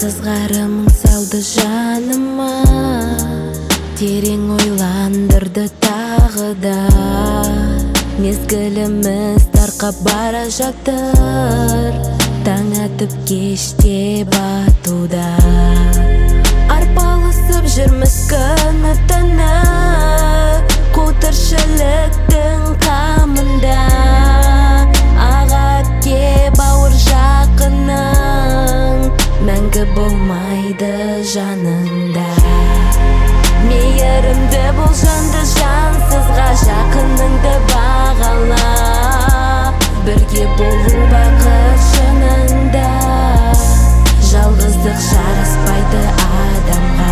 Сызғарымың салды жаныма, терең ойландырды тағы да. Мезгіліміз тарқап бара жатыр, таң атып кеште батуда. Арпалысып жүрміз күні түні, қу тіршіліктің қамында. Аға әпке бауыр жақының, мәңгі болмайды жанында. Мейірімді бол жанды жансызға, жақыныңды бағала. Бірге болу бақыт шынында, жалғыздық жараспайды адамға.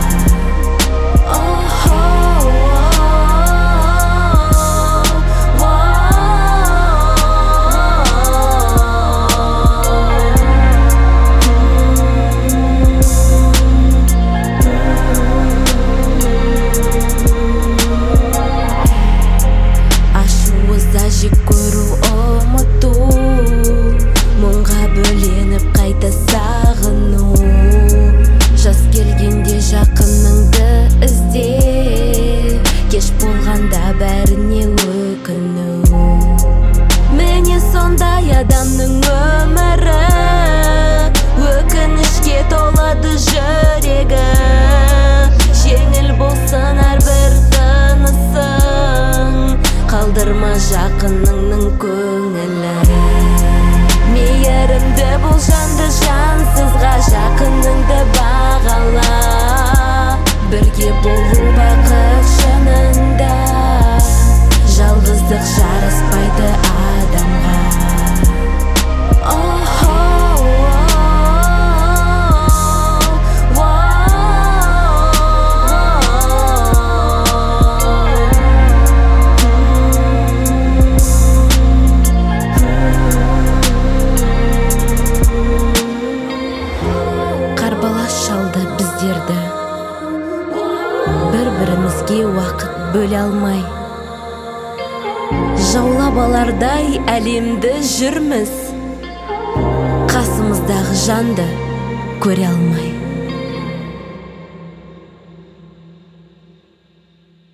Жек көру ұмыту, мұңға бөленіп қайта сағыну. Жас келгенде жақыныңды ізде, кеш болғанда бәріне өкіну. Міне сондай адамның өмірі, өкінішке толады жүрегі. Жеңіл болсын әрбір тынысың, қалдырма жақыныңның көңілі. Мейірімді бол жанды жансызға, жақыныңды бағала. Бірге болу бақыт шынында, жалғыздық жараспайды адамға. Шалды біздерді, бір-бірімізге уақыт бөле алмай. Жаулап алардай әлемді жүрміз, қасымыздағы жанды көре алмай.